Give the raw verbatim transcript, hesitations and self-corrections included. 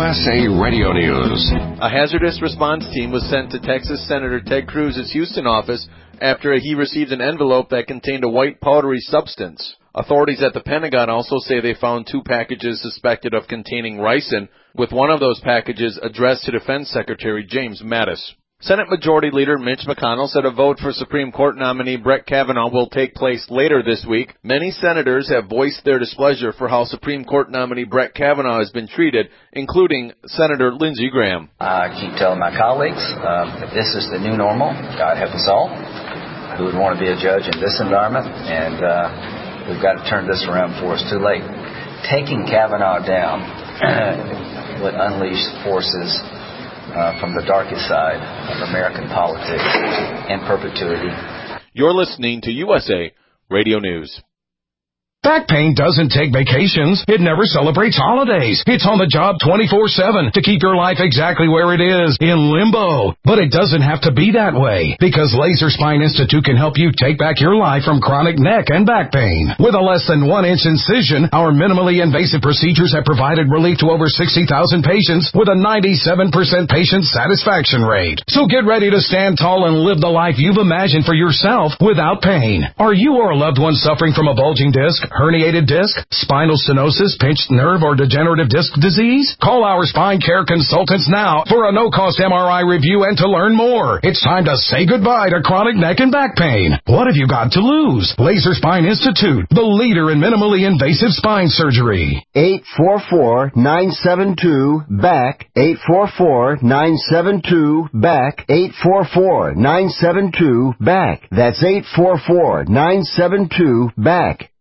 S A Radio News. A hazardous response team was sent to Texas Senator Ted Cruz's Houston office after he received an envelope that contained a white powdery substance. Authorities at the Pentagon also say they found two packages suspected of containing ricin, with one of those packages addressed to Defense Secretary James Mattis. Senate Majority Leader Mitch McConnell said a vote for Supreme Court nominee Brett Kavanaugh will take place later this week. Many senators have voiced their displeasure for how Supreme Court nominee Brett Kavanaugh has been treated, including Senator Lindsey Graham. I keep telling my colleagues uh, that this is the new normal. God help us all. Who would want to be a judge in this environment? And uh, we've got to turn this around before it's too late. Taking Kavanaugh down would unleash forces Uh, from the darkest side of American politics in perpetuity. You're listening to U S A Radio News. Back pain doesn't take vacations. It never celebrates holidays. It's on the job twenty-four seven to keep your life exactly where it is, in limbo. But it doesn't have to be that way, because Laser Spine Institute can help you take back your life from chronic neck and back pain. With a less than one inch incision, our minimally invasive procedures have provided relief to over sixty thousand patients with a ninety-seven percent patient satisfaction rate. So get ready to stand tall and live the life you've imagined for yourself without pain. Are you or a loved one suffering from a bulging disc, herniated disc, spinal stenosis, pinched nerve, or degenerative disc disease? Call our spine care consultants now for a no-cost M R I review and to learn more. It's time to say goodbye to chronic neck and back pain. What have you got to lose? Laser Spine Institute, the leader in minimally invasive spine surgery. eight four four, nine seven two, B A C K, eight four four, nine seven two, B A C K, eight four four, nine seven two, B A C K. That's eight four four, nine seven two, B A C K.